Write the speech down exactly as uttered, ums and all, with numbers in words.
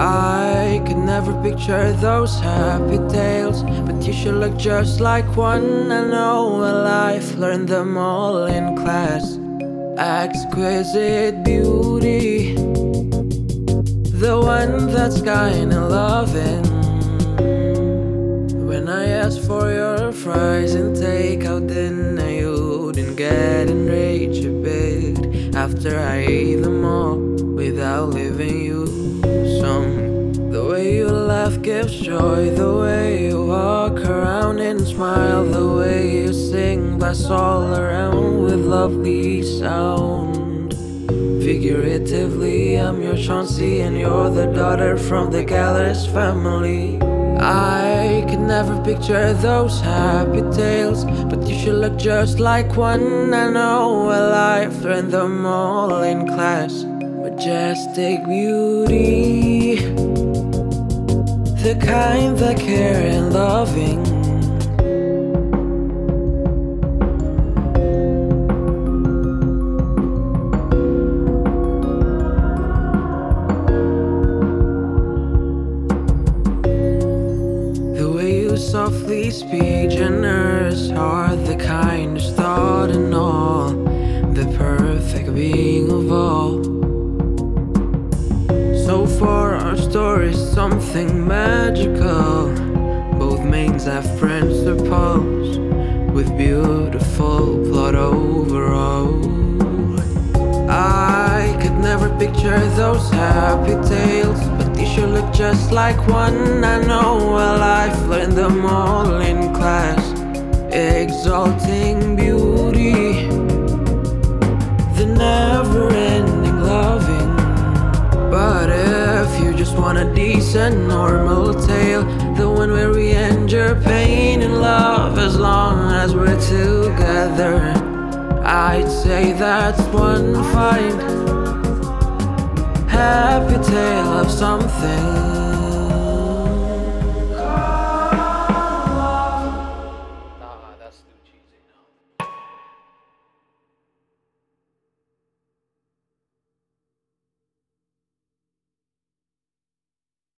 I could never picture those happy tales, but you should look just like one. I know a life, learned them all in class. Exquisite beauty, the one that's kinda loving. When I asked for your fries and takeout dinner, you didn't get enraged a bit after I ate them all without leaving you some. The way you laugh gives joy, the way you walk around and smile, the way you sing bless all around with lovely sound. Figuratively, I'm your Chauncey and you're the daughter from the Gallus family. I could never picture those happy tales, but you should look just like one. I know a life, learned them all in class. Majestic beauty, the kind that care and loving. Softly speak, generous heart, the kindest thought in all, the perfect being of all. So for our story, something magical. Both mains have friends to pose, with beautiful plot overall. I could never picture those happy tales, but you should look just like one. I know a life, learned them all in class. Exalting beauty, the never-ending loving. But if you just want a decent, normal tale, the one where we endure pain and love as long as we're together, I'd say that's one fine happy tale of something.